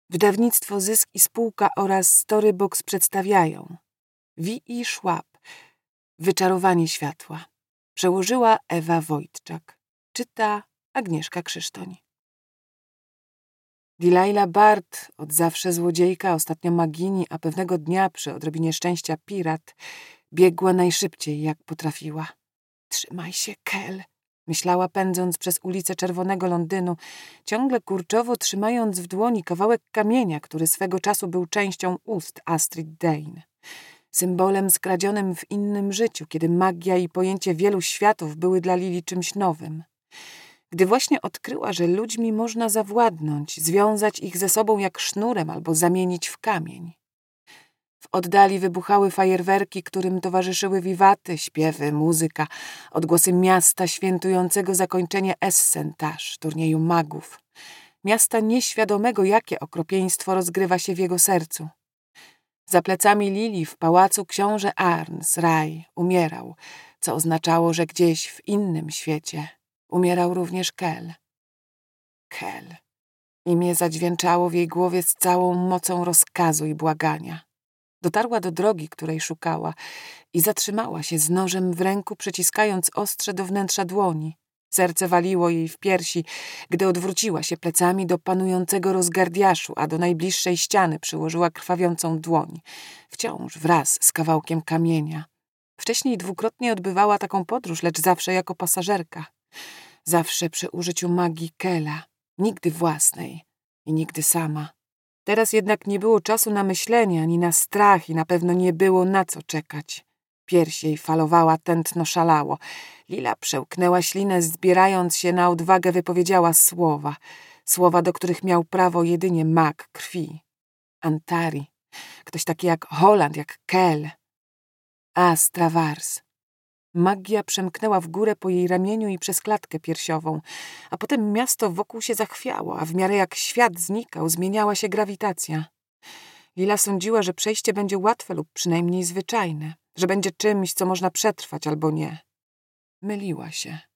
Wydawnictwo Zysk i Spółka oraz Storybox przedstawiają W.I. Schwab. Wyczarowanie światła. Przełożyła Ewa Wojtczak. Czyta Agnieszka Krzysztoń. Delilah Bard, od zawsze złodziejka, ostatnio magini, a pewnego dnia przy odrobinie szczęścia pirat, biegła najszybciej jak potrafiła. Trzymaj się, Kel, myślała, pędząc przez ulice czerwonego Londynu, ciągle kurczowo trzymając w dłoni kawałek kamienia, który swego czasu był częścią ust Astrid Dane. Symbolem skradzionym w innym życiu, kiedy magia i pojęcie wielu światów były dla Lili czymś nowym. Gdy właśnie odkryła, że ludźmi można zawładnąć, związać ich ze sobą jak sznurem albo zamienić w kamień. W oddali wybuchały fajerwerki, którym towarzyszyły wiwaty, śpiewy, muzyka, odgłosy miasta świętującego zakończenie Essentage, turnieju magów. Miasta nieświadomego, jakie okropieństwo rozgrywa się w jego sercu. Za plecami Lili w pałacu książę Arns, Raj, umierał, co oznaczało, że gdzieś w innym świecie umierał również Kel. Kel. Imię zadźwięczało w jej głowie z całą mocą rozkazu i błagania. Dotarła do drogi, której szukała i zatrzymała się z nożem w ręku, przyciskając ostrze do wnętrza dłoni. Serce waliło jej w piersi, gdy odwróciła się plecami do panującego rozgardiaszu, a do najbliższej ściany przyłożyła krwawiącą dłoń, wciąż wraz z kawałkiem kamienia. Wcześniej dwukrotnie odbywała taką podróż, lecz zawsze jako pasażerka. Zawsze przy użyciu magii Kela, nigdy własnej i nigdy sama. Teraz jednak nie było czasu na myślenie ani na strach i na pewno nie było na co czekać. Pierś jej falowała, tętno szalało. Lila przełknęła ślinę, zbierając się na odwagę, wypowiedziała słowa. Słowa, do których miał prawo jedynie mag krwi. Antari. Ktoś taki jak Holland, jak Kel. Astravars. Magia przemknęła w górę po jej ramieniu i przez klatkę piersiową, a potem miasto wokół się zachwiało, a w miarę jak świat znikał, zmieniała się grawitacja. Lila sądziła, że przejście będzie łatwe lub przynajmniej zwyczajne, że będzie czymś, co można przetrwać albo nie. Myliła się.